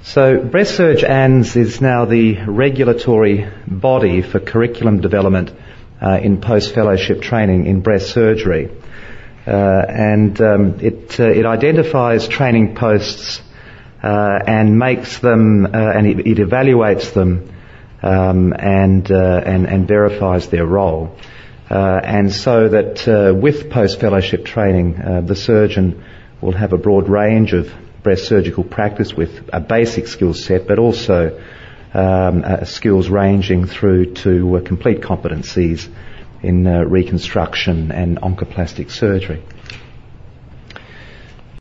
So Breast Surg ANZ is now the regulatory body for curriculum development in post-fellowship training in breast surgery. It identifies training posts and makes them, and it evaluates them and verifies their role. And so that with post-fellowship training, the surgeon will have a broad range of breast surgical practice with a basic skill set, but also skills ranging through to complete competencies in reconstruction and oncoplastic surgery.